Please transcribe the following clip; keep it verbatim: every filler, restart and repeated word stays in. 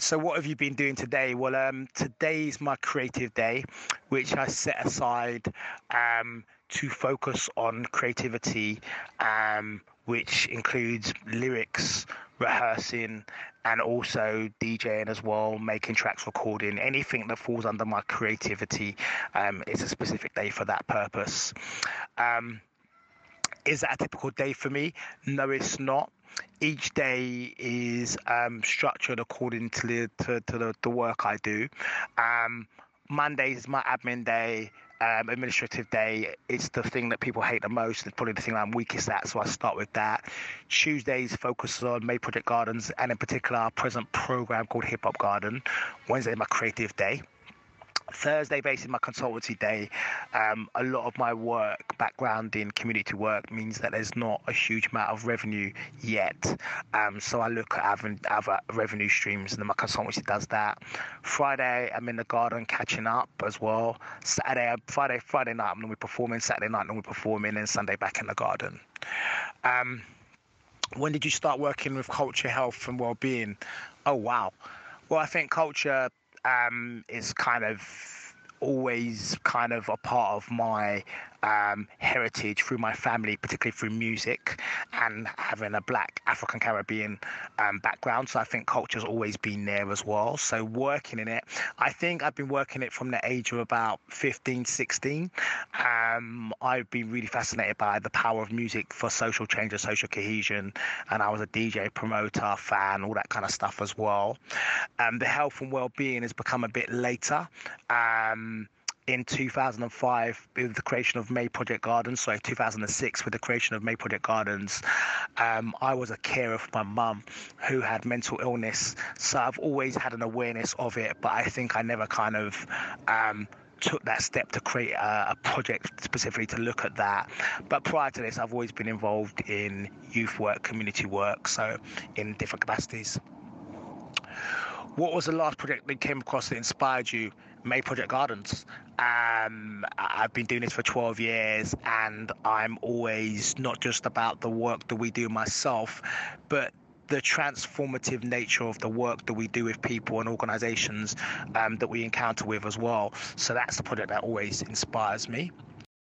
So what have you been doing today? Well, um, today's my creative day, which I set aside um, to focus on creativity, um, which includes lyrics, rehearsing, and also DJing as well, making tracks, recording, anything that falls under my creativity. Um, is a specific day for that purpose. Um, is that a typical day for me? No, it's not. Each day is um, structured according to the to, to the, the work I do. Um, Monday is my admin day, um, administrative day. It's the thing that people hate the most. It's probably the thing I'm weakest at, so I start with that. Tuesdays focus on May Project Gardens, and in particular our present program called Hip Hop Garden. Wednesday, my creative day. Thursday, basically my consultancy day. Um, a lot of my work, background in community work, means that there's not a huge amount of revenue yet. Um, so I look at having other revenue streams, and then my consultancy does that. Friday, I'm in the garden catching up as well. Saturday, Friday, Friday night, I'm normally performing. Saturday night, I'm normally performing, and Sunday back in the garden. Um, when did you start working with culture, health, and well-being? Oh wow. Well, I think culture um, is kind of always kind of a part of my um, heritage through my family, particularly through music and having a black African Caribbean um, background. So I think culture's always been there as well. So working in it, I think I've been working it from the age of about fifteen, sixteen. Um, I've been really fascinated by the power of music for social change and social cohesion. And I was a D J, promoter, fan, all that kind of stuff as well. Um, the health and well-being has become a bit later. Um, in two thousand five, with the creation of May Project Gardens, sorry, two thousand six, with the creation of May Project Gardens, um, I was a carer for my mum who had mental illness. So I've always had an awareness of it, but I think I never kind of um, took that step to create a, a project specifically to look at that. But prior to this, I've always been involved in youth work, community work, so in different capacities. What was the last project that you came across that inspired you? May Project Gardens. Um, I- I've been doing this for twelve years, and I'm always not just about the work that we do myself, but the transformative nature of the work that we do with people and organizations um, that we encounter with as well. So that's the project that always inspires me.